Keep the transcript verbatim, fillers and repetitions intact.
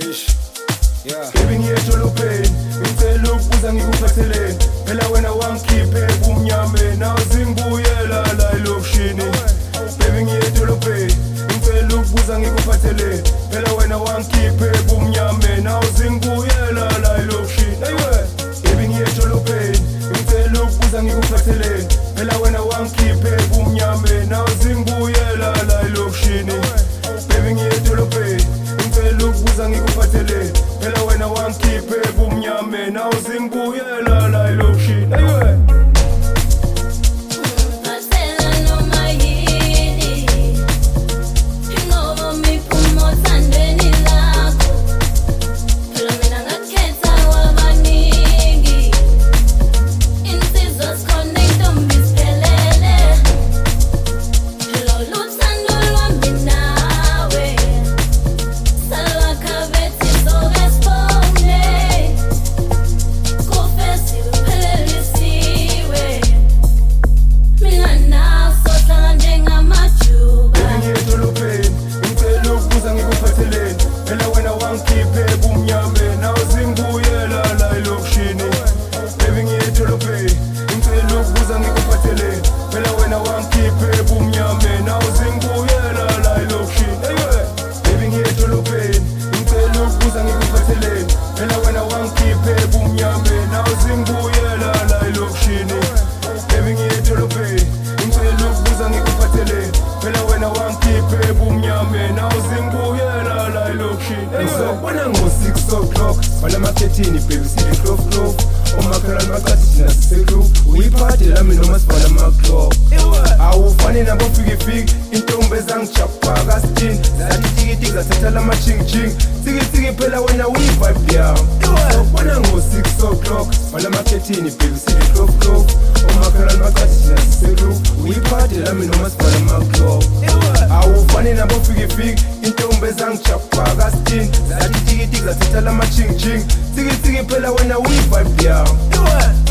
Baby ngiyedolobheni ngicela ukubuza ngikuphatheleni phela wena wangikhiphe kumnyame nawe zingibuyela la elokishini. Baby ngiyedolobheni ngicela ukubuza ngikuphatheleni phela wena wangikhiphe kumnyame nawe zingibuyela la elokishini. Baby ngiyedolobheni ngicela ukubuza ngikuphatheleni phela wena wangikhiphe kumnyame nawe zingibuyela la elokishini. Baby ngiyedolobheni ngicela ukubuza ngikuphatheleni phela wena wangikhiphe kumnyame nawe zingibuyela la elokishini. Ngizobona ngo-six o'clock banamakethini baby sithi clof clof omakhelwane baqathi thina sisegroup uyiphathe lami noma sibhala ama-clock. Awufani nabofikifiki intombi ezangijabhaka stin zathi tikitiki zathatha lama-ching-ching tsikitiki phela wena uyi-vibe yami. Ngizobona ngo-six o'clock banamakethini baby sithi clof clof omakhelwane baqathi thina sisegroup uyiphathe lami noma sibhala ama-clock. Awufani nabofikifiki intombi ezangijabhaka stin zathi tikitiki zathatha lama-ching-ching tsikitiki phela wena uyi-vibe yami.